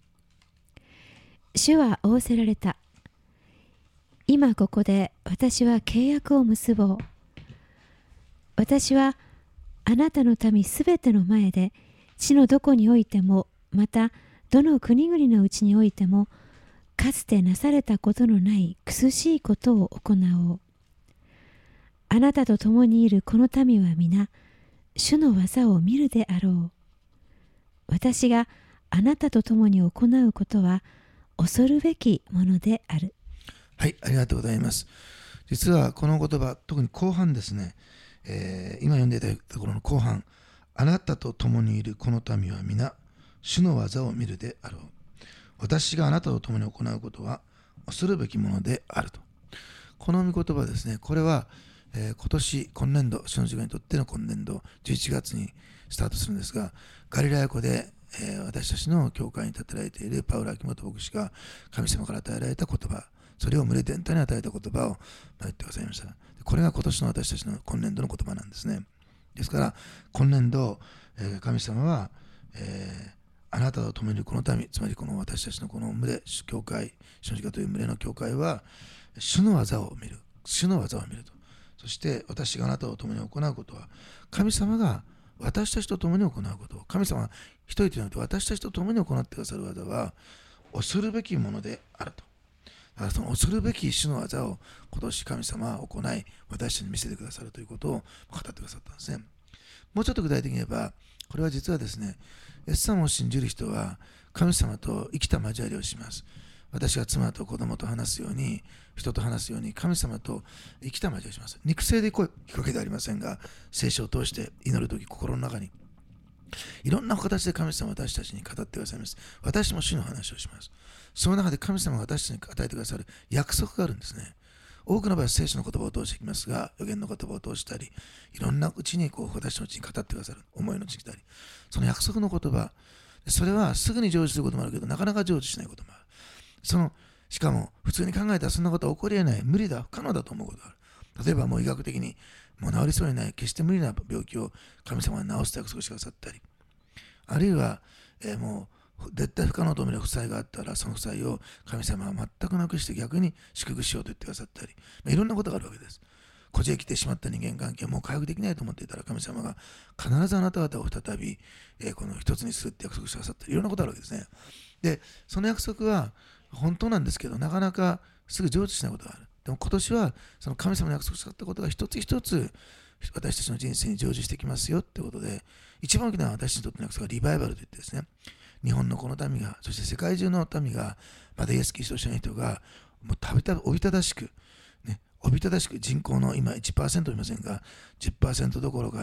[SPEAKER 1] 主は仰せられた。今ここで私は契約を結ぼう。私はあなたの民すべての前で地のどこにおいても、またどの国々のうちにおいても、かつてなされたことのない苦しいことを行おう。あなたと共にいるこの民は皆、主の技を見るであろう。私があなたと共に行うことは、恐るべきものである。
[SPEAKER 2] はい、ありがとうございます。実はこの言葉、特に後半ですね、今読んでいたところの後半、あなたと共にいるこの民は皆、主の技を見るであろう。私があなたと共に行うことは、恐るべきものであると。この御言葉ですね、これは、今年度、主の時間にとっての今年度、11月にスタートするんですが、ガリラヤ湖で、私たちの教会に立てられているパウロ・秋元牧師が神様から与えられた言葉、それを群れ全体に与えた言葉を言ってくださいました。これが今年の私たちの今年度の言葉なんですね。ですから今年度、神様は、あなたと共にいるこの民、つまりこの私たちのこの群れ、教会、主の時間という群れの教会は主の技を見る、主の技を見ると。そして私があなたと共に行うことは、神様が私たちと共に行うことを、神様は一人となって私たちと共に行ってくださる技は恐るべきものであると。だからその恐るべき主の技を今年神様は行い、私たちに見せてくださるということを語ってくださったんですね。もうちょっと具体的に言えば、これは実はですね、イエス様を信じる人は神様と生きた交わりをします。私が妻と子供と話すように、人と話すように、神様と生きた交わりをします。肉声で声を聞くわけではありませんが、聖書を通して祈るとき、心の中にいろんな形で神様は私たちに語ってくださいます。私も主の話をします。その中で神様が私たちに与えてくださる約束があるんですね。多くの場合は聖書の言葉を通していきますが、予言の言葉を通したり、いろんなうちに私のうちに語ってくださる思いのうちに来たり、その約束の言葉、それはすぐに成就することもあるけど、なかなか成就しないこともある。しかも普通に考えたらそんなことは起こり得ない、無理だ、不可能だと思うことがある。例えばもう医学的にもう治りそうにない、決して無理な病気を神様が治すと約束してくださったり、あるいは、もう絶対不可能と思える負債があったら、その負債を神様は全くなくして逆に祝福しようと言ってくださったり、いろんなことがあるわけです。こじれきてしまった人間関係はもう回復できないと思っていたら、神様が必ずあなた方を再び、この一つにするって約束してくださったり、いろんなことあるわけですね。で、その約束は本当なんですけど、なかなかすぐ成就しないことがある。でも今年はその神様の約束してくださったことが一つ一つ私たちの人生に成就してきますよってことで、一番大きな私にとっての約束はリバイバルといってですね、 日本のこの民が、そして世界中の民が、まだイエス・キリストを知らない人が、もうたびたびおびただしく、おびただしく人口の今 1% いませんが、10% どころか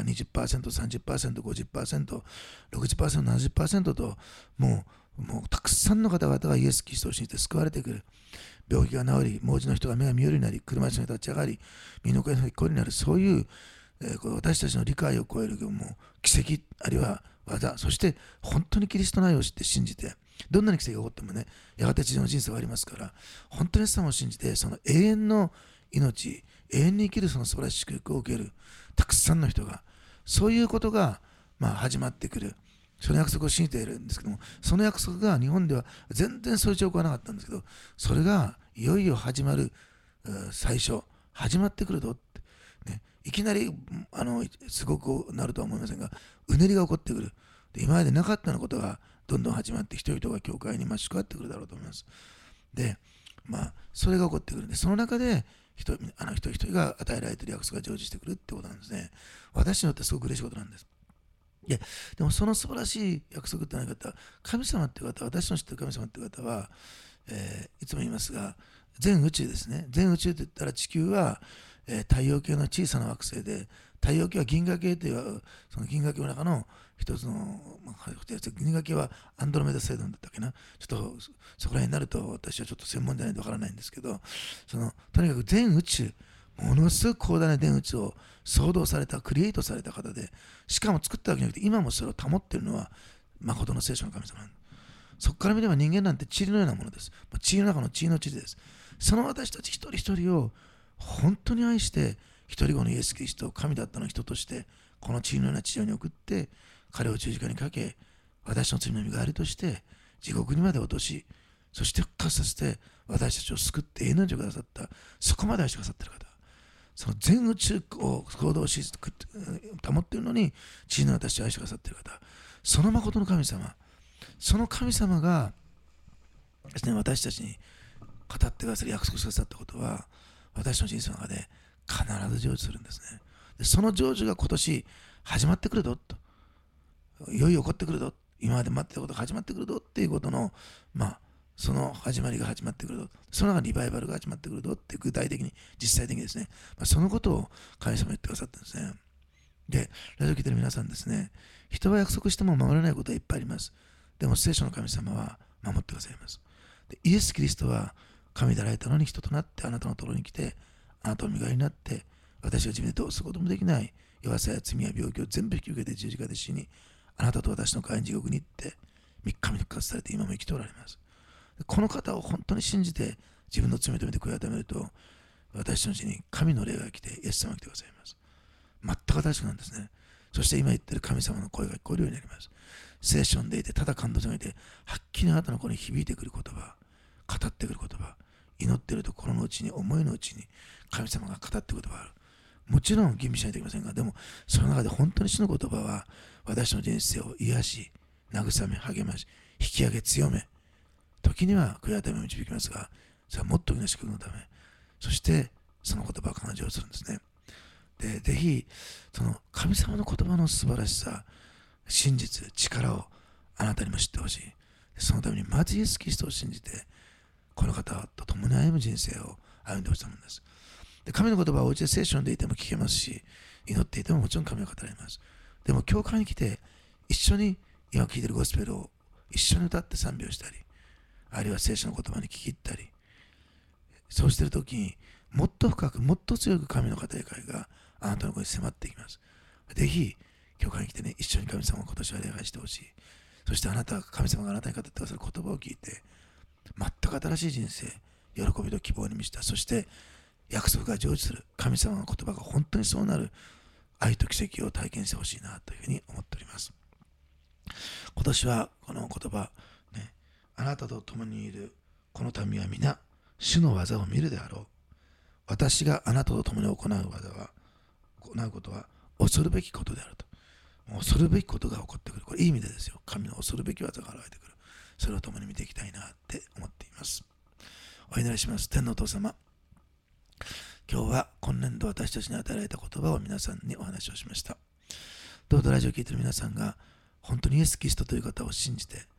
[SPEAKER 2] 20%、30%、50%、60%、70% と、もうたくさんの方々がイエス・キリストを信じて救われてくる。病気が治り、盲人の人が目が見えるようになり、車椅子の人が立ち上がり、身の声の人が聞こえるようになる、そういう、私たちの理解を超えるもう奇跡、あるいは技、そして本当にキリストの愛を知って信じて、どんなに奇跡が起こってもね、やがて地上の人生がありますから、本当にイエス様を信じて、その永遠の命、永遠に生きるその素晴らしい祝福を受ける、たくさんの人が、そういうことが、始まってくる。その約束を信じているんですけども、その約束が日本では全然そういう兆候はなかったんですけど、それがいよいよ始まる最初、始まってくるとって、いきなりすごくなるとは思いませんが、うねりが起こってくる。で、今までなかったようなことがどんどん始まって、人々が教会に増し加わってくるだろうと思います。で、それが起こってくるんで、その中で一人一人が与えられている約束が成就してくるってことなんですね。私にとってすごく嬉しいことなんです。でもその素晴らしい約束って何かって、神様っていう方、私の知っている神様っていう方は、いつも言いますが、全宇宙ですね。全宇宙って言ったら地球は、太陽系の小さな惑星で、太陽系は銀河系というその銀河系の中の一つの、銀河系はアンドロメダ星団だったっけな。ちょっとそこら辺になると私はちょっと専門じゃないとわからないんですけど、とにかく全宇宙、ものすごく広大な全宇宙を創造された、クリエイトされた方で、しかも作ったわけじゃなくて、今もそれを保っているのは、誠の聖書の神様なんです。そこから見れば人間なんて塵のようなものです。塵の中の塵の塵です。その私たち一人一人を本当に愛して、一人子のイエス・キリストを神だったの人として、この塵のような地上に送って、彼を十字架にかけ、私の罪の身代わりとして、地獄にまで落とし、そして復活させて、私たちを救って命をくださった、そこまで愛してくださっている方。その全宇宙を行動し、保っているのに、塵の私を愛してくださっている方。その誠の神様。その神様がですね、私たちに語ってくださり、約束してくださったことは、私の人生の中で必ず成就するんですね。でその成就が今年始まってくるぞと。いよいよ起こってくるぞ。今まで待ってたことが始まってくるぞっていうことの、その始まりが始まってくるぞ。その中にリバイバルが始まってくるぞって具体的に、実際的にですね、そのことを神様言ってくださったんですね。で、ラジオ聞いてる皆さんですね、人は約束しても守らないことはいっぱいあります。でも聖書の神様は守ってくださいます。でイエス・キリストは神であられたのに人となってあなたのところに来て、あなたの身代わりになって、私が自分でどうすることもできない弱さや罪や病気を全部引き受けて十字架で死に、あなたと私の代わりに地獄に行って、3日目に復活されて今も生きておられます。この方を本当に信じて自分の罪を認めて悔い改めると、私のうちに神の霊が来て、イエス様が来てくださいます。全く新しくなんですね。そして今言ってる神様の声が聞こえるようになります。聖書でいて、ただ感動じゃなくて、はっきりあなたの声に響いてくる言葉、語ってくる言葉、祈っているところのうちに、思いのうちに神様が語ってくる言葉がある。もちろん吟味しないといけませんが、でもその中で本当に主の言葉は私の人生を癒し、慰め、励まし、引き上げ、強め、時には悔い改めを導きますが、それはもっと大きな祝福のため、そしてその言葉を感情するんですね。で、ぜひその神様の言葉の素晴らしさ、真実、力をあなたにも知ってほしい。そのためにまずイエス・キリストを信じて、この方と共に歩む人生を歩んでほしいと思うんです。で、神の言葉はお家で聖書を読んでいても聞けますし、祈っていてももちろん神を語られます。でも教会に来て一緒に今聞いているゴスペルを一緒に歌って賛美をしたり、あるいは聖書の言葉に聞き入ったり、そうしているときにもっと深く、もっと強く神の語り会があなたの声に迫っていきます。ぜひ教会に来てね、一緒に神様を今年は礼拝してほしい。そして神様があなたに語ってくださる言葉を聞いて、全く新しい人生、喜びと希望に満ちた、そして約束が成就する、神様の言葉が本当にそうなる愛と奇跡を体験してほしいなというふうに思っております。今年はこの言葉、あなたと共にいるこの民は皆、主の技を見るであろう。私があなたと共に行うことは恐るべきことであると。恐るべきことが起こってくる。これいい意味でですよ。神の恐るべき技が現れてくる。それを共に見ていきたいなって思っています。お祈りします。天のお父様、今日は今年度私たちに与えられた言葉を皆さんにお話をしました。どうぞラジオを聞いている皆さんが本当にイエス・キリストという方を信じて、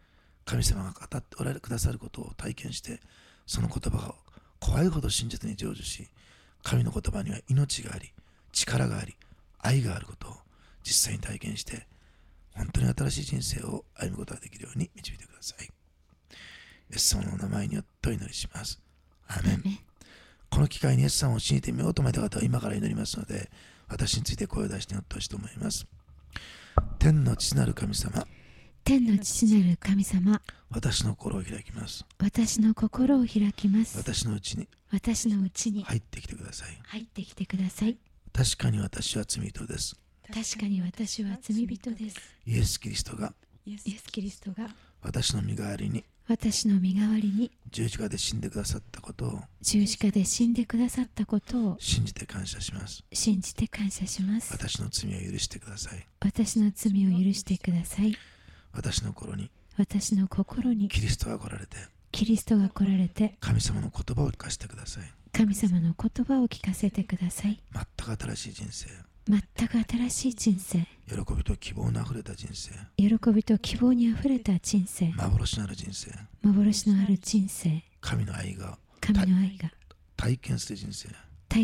[SPEAKER 2] 神様が語っておられくださることを体験して、その言葉が怖いほど真実に成就し、神の言葉には命があり、力があり、愛があることを実際に体験して、本当に新しい人生を歩むことができるように導いてください。イエス様のお名前によってお祈りします。アーメン。この機会にイエス様を信じてみようと思った方は今から祈りますので、私について声を出して祈ってほしいと思います。天の父なる神様、
[SPEAKER 1] 天の父なる神様、
[SPEAKER 2] 私の心を開きます。
[SPEAKER 1] 私の心を開きます。
[SPEAKER 2] 私のうちに入ってきてください。
[SPEAKER 1] 入ってきてください。
[SPEAKER 2] 確かに私は罪人です。
[SPEAKER 1] 確かに私は罪人です。
[SPEAKER 2] イエス・キリストが
[SPEAKER 1] 私の身代わりに
[SPEAKER 2] 十字架で死んでくださったことを
[SPEAKER 1] 信じて感謝します。
[SPEAKER 2] 私の罪を許してください。
[SPEAKER 1] 私の心に
[SPEAKER 2] キリストが来られて神様の言葉を聞かせてください。全く新しい人生、喜びと希望にあふれた人生、幻のある人生、神の愛が体験する人生、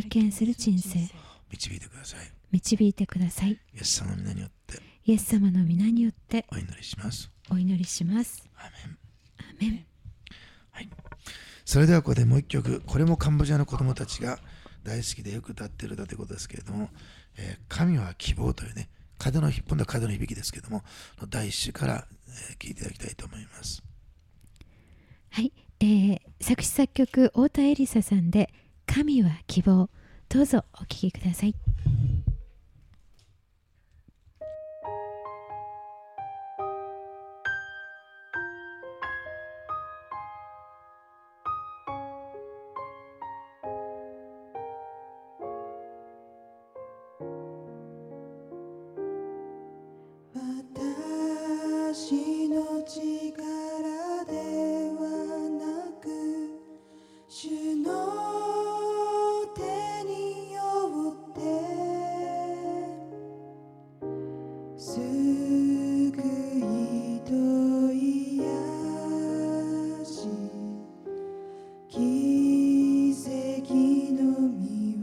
[SPEAKER 2] 導いてください。イエス様の皆によってお祈りします。
[SPEAKER 1] アーメン。
[SPEAKER 2] はい、それではここでもう一曲、これもカンボジアの子供たちが大好きでよく歌っている歌ということですけれども、神は希望というね、風の響きですけれども、第一首から聴いていただきたいと思います。
[SPEAKER 1] はい、作詞作曲太田恵梨沙さんで神は希望、どうぞお聴きください。
[SPEAKER 4] 私の力ではなく、主の手によって救いと癒し、奇跡の御業、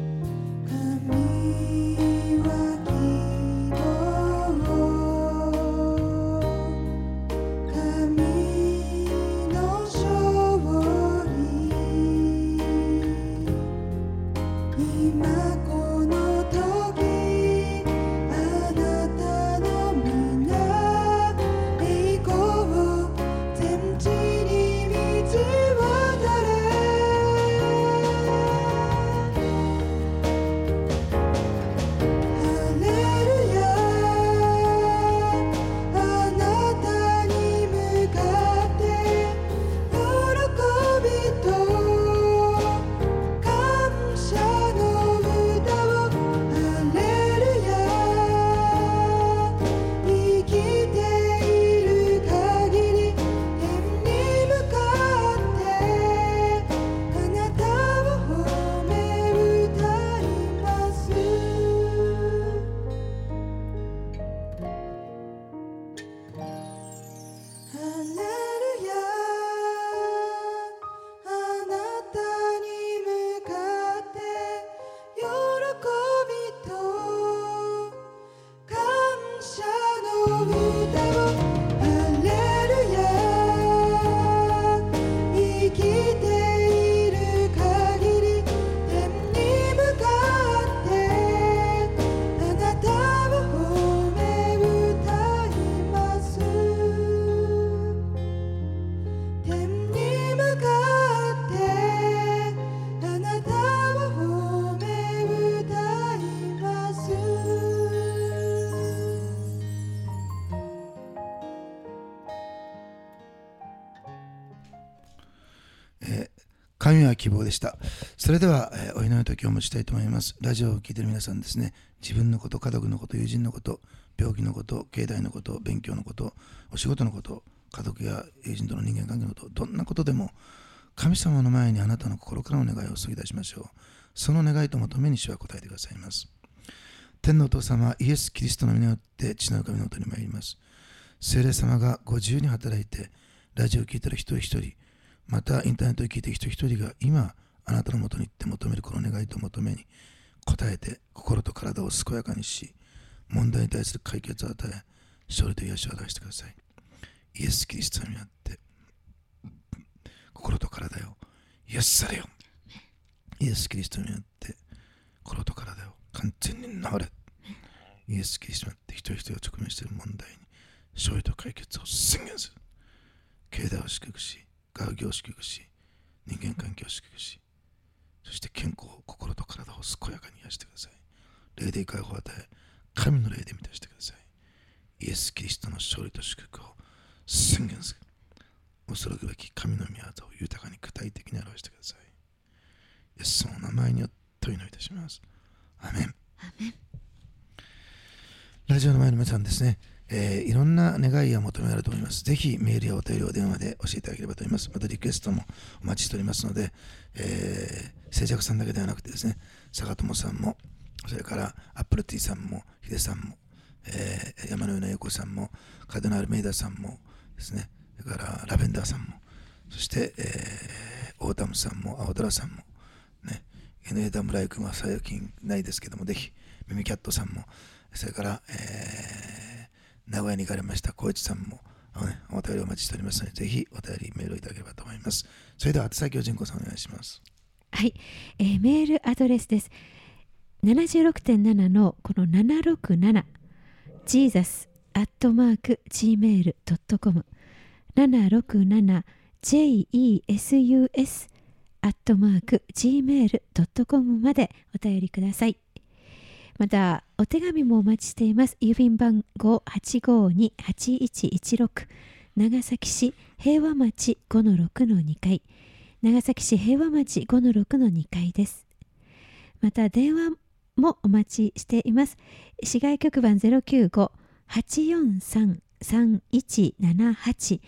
[SPEAKER 4] 神は希望
[SPEAKER 2] 神は希望でした。それでは、お祈りの時を持ちたいと思います。ラジオを聞いている皆さんですね、自分のこと、家族のこと、友人のこと、病気のこと、経済のこと、勉強のこと、お仕事のこと、家族や友人との人間関係のこと、どんなことでも神様の前にあなたの心からの願いを注ぎ出しましょう。その願いと求めに主は答えてくださいます。天のお父様、イエス・キリストの皆によって父なる神のもとに参ります。聖霊様がご自由に働いて、ラジオを聞いている一人一人、またインターネットを聞いている一人一人が今あなたのもとに行って求めるこの願いと求めに応えて、心と体を健やかにし、問題に対する解決を与え、勝利と癒しを与えしてください。イエス・キリストによって心と体を癒されよ。イエス・キリストによって心と体を完全に治れ。イエス・キリストによって一人一人が直面している問題に勝利と解決を宣言する。経済を祝福し、学業を祝福し、人間関係を祝福し、そして健康、心と体を健やかに癒してください。霊で解放を与え、神の霊で満たしてください。イエス・キリストの勝利と祝福を宣言する。恐るべき神の御業を豊かに具体的に表してください。イエスの名前によってお祈りいたします。アメン。ラジオの前の皆さんですね、いろんな願いが求められると思います。ぜひメールやお便りを電話で教えていただければと思います。またリクエストもお待ちしておりますので、静寂さんだけではなくてですね、坂友さんも、それからアップルティさんも、ヒデさんも、山の上の英子さんも、カデナール・メイダーさんもですね、それからラベンダーさんも、そして、オータムさんも、青虎さんも、ね、NA 村井君は最近ないですけども、ぜひ、ミミキャットさんも、それから、名古屋に行かれました小市さんも、お便りをお待ちしておりますので、ぜひお便りメールをいただければと思います。それでは、宛先を純子さんお願いします。
[SPEAKER 1] はい、メールアドレスです。76.7 のこの767 jesus@gmail.com 767 jesus@gmail.com までお便りください。またお手紙もお待ちしています。郵便番号 852-8116 長崎市平和町 5-6 の2階、長崎市平和町 5-6 の2階です。また電話もお待ちしています。市外局番 095-843-3178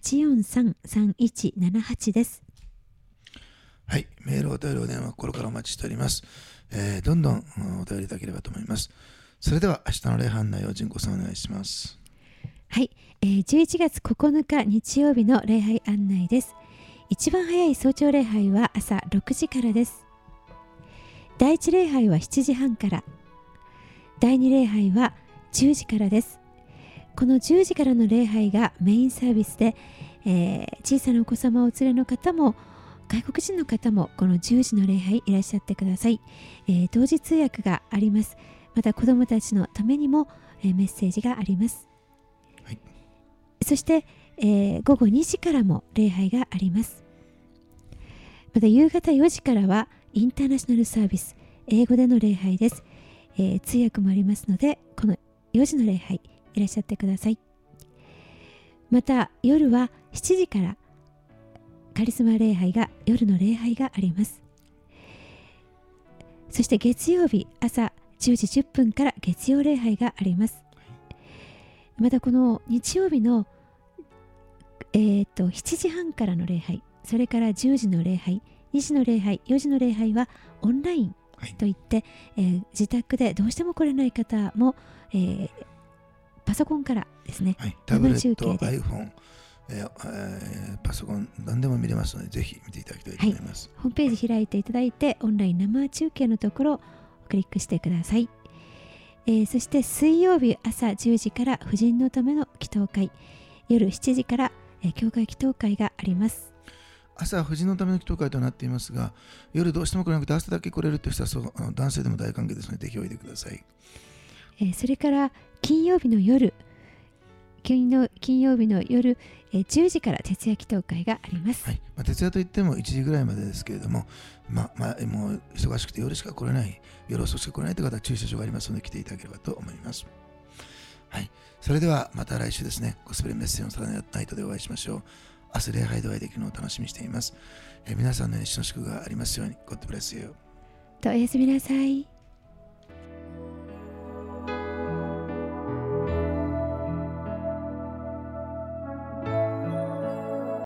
[SPEAKER 1] 843-3178 です。
[SPEAKER 2] はい、メール、お便り、お電話、心からお待ちしております。どんどんお便りいただければと思います。それでは明日の礼拝内容を純子さんお願いします。
[SPEAKER 1] はい、11月9日日曜日の礼拝案内です。一番早い早朝礼拝は朝6時からです。第一礼拝は7時半から、第二礼拝は10時からです。この10時からの礼拝がメインサービスで、小さなお子様をお連れの方も外国人の方もこの10時の礼拝いらっしゃってください。同時通訳があります。また子どもたちのためにも、メッセージがあります。
[SPEAKER 2] はい、
[SPEAKER 1] そして、午後2時からも礼拝があります。また夕方4時からはインターナショナルサービス、英語での礼拝です。通訳もありますので、この4時の礼拝いらっしゃってください。また夜は7時からカリスマ礼拝が、夜の礼拝があります。そして月曜日朝10時10分から月曜礼拝があります。またこの日曜日の、7時半からの礼拝、それから10時の礼拝、2時の礼拝、4時の礼拝はオンラインといって、自宅でどうしても来れない方も、パソコンからですね、
[SPEAKER 2] はい、タブレット、iPhone、パソコン何でも見れますので、ぜひ見ていただきたいと思います。
[SPEAKER 1] はい、ホームページ開いていただいて、オンライン生中継のところをクリックしてください。 そして水曜日朝10時から婦人のための祈祷会、夜7時から、教会祈祷会があります。
[SPEAKER 2] 朝婦人のための祈祷会となっていますが、夜どうしても来なくて朝だけ来れるという人は男性でも大歓迎ですので、ぜひおいでください。
[SPEAKER 1] それから金曜日の夜、10時から徹夜祈祷会があります。
[SPEAKER 2] はい、徹夜といっても1時ぐらいまでですけれども、もう忙しくて夜しか来れない、夜遅くしか来れないという方は駐車場がありますので来ていただければと思います。はい、それではまた来週ですね、ゴスペルメッセージのサタデーナイトでお会いしましょう。明日礼拝でお会いできるのを楽しみにしています。皆さんの主の祝がありますように。God bless you。
[SPEAKER 1] おやすみなさい。